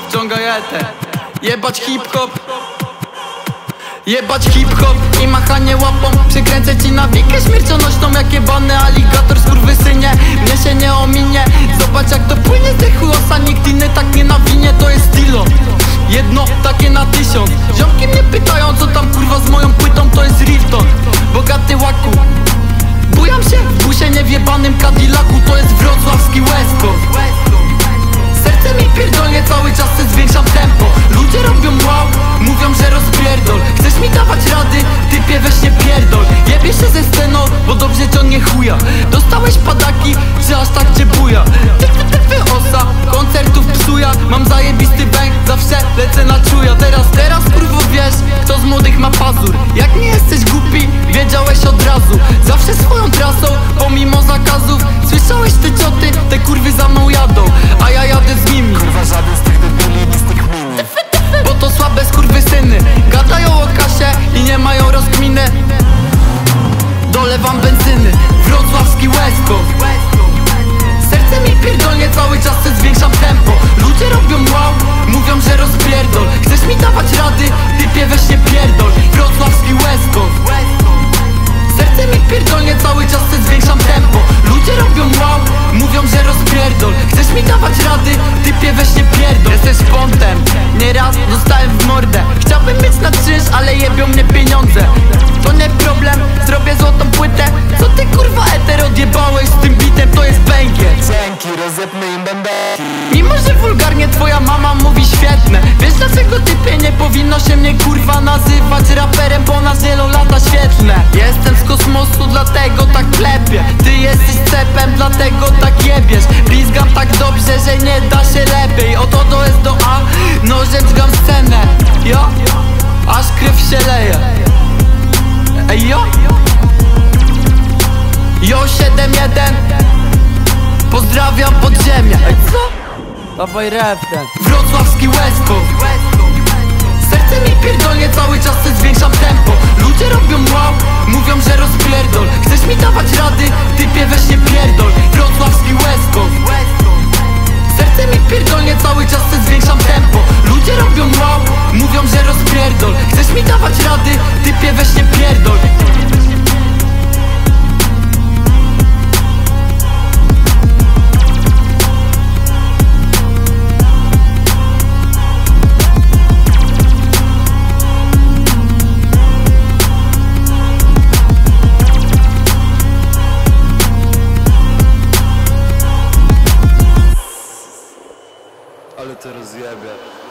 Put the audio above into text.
wciągaj eter. Jebać hip-hop, jebać hip-hop i machanie łapą. Przykręcę ci nawikę śmiercionośną jak jebany aligator, skurwysynie. Mnie się nie ominie, zobacz jak to płynie z tych chłosa. Nikt inny tak nie nawinie, to jest stylo. Jedno takie na 1000. Ziomki mnie pytają co tam kurwa z moją płytą, to jest Rifton. Bogaty łaku, bujam się w busie niewjebanym Cadillacu, to jest wrocławski West Coast. Serce mi pierdolnie, cały czas se zwiększam tempo. Ludzie robią wow, mówią, że rozpierdol. Chcesz mi dawać rady? Typie weź nie pierdol. Jebie się ze sceną, bo dobrze ciągnie chuja. Dostałeś padaki, czy aż tak cię buja? Ty osa, koncertów psuja. Mam zajebisty bęk, zawsze lecę na czuja. Teraz kurwo wiesz, kto z młodych ma pazur. Jak nie jesteś głupi, wiedziałeś od razu. Zawsze swoją trasą, pomimo zakazów. Słyszałeś te cioty, te kurwy za mną jadą, a ja jadę z nimi. Kurwa żaden z tych debili, nic z tych mini. Bo to słabe skurwysyny, gadają o kasie i nie mają rozkminy. Dolewam benzyny, wrocławski West Coast. Serce mi pierdolnie, cały czas se zwiększam tempo. Ludzie robią wow, mówią, że rozpierdol. Chcesz mi dawać rady? Typie weź nie pierdol. Wrocławski West Coast. Serce mi pierdolnie, cały czas se zwiększam tempo. Ludzie robią wow, mówią, że rozpierdol. Chcesz mi dawać rady? Typie weź nie pierdol. Jesteś pontem, nieraz dostałem w mordę. Chciałbym mieć na czynsz, ale jebią mnie pieniądze. To nie problem, zrobię złotą płytę. Co ty kurwa eter odjebałeś z tym bitem, to jest węgiel. Dzięki, rozjebmy im będę. Mimo że wulgarnie twoja mama mówi świetne. Wiesz dlaczego typie nie powinno się mnie kurwa nazywać raperem, bo na zielolata świetne. Jestem z kosmosu, dlatego tak klepię. Ty jesteś cepem, dlatego tak jebiesz. Blizgam tak dobrze, że nie da się lepiej. Oto to jest do A, nożem dźgam scenę. Jo, aż krew się leje. Ej jo, jo 7-1. Pozdrawiam podziemia. Ej co? Dawaj rap ten. Wrocławski West Coast. Serce mi pierdolnie, cały czas se zwiększam tempo. Ludzie robią wow, mówią, że rozpierdol. Chcesz mi dawać rady? Typie weź nie pierdol. Wrocławski West Coast. Serce mi pierdolnie, cały czas se zwiększam tempo. Ludzie robią wow, mówią, że rozpierdol. Chcesz mi dawać rady? Typie weź nie pierdol. Ale to rozjebie.